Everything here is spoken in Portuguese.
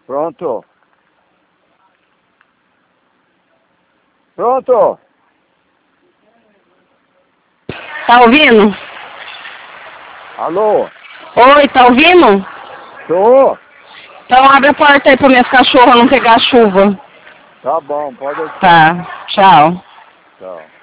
Pronto. Pronto. Tá ouvindo? Alô? Oi, tá ouvindo? Tô. Então abre a porta aí pra minhas cachorras não pegar chuva. Tá bom, pode deixar. Tá, tchau. Tchau.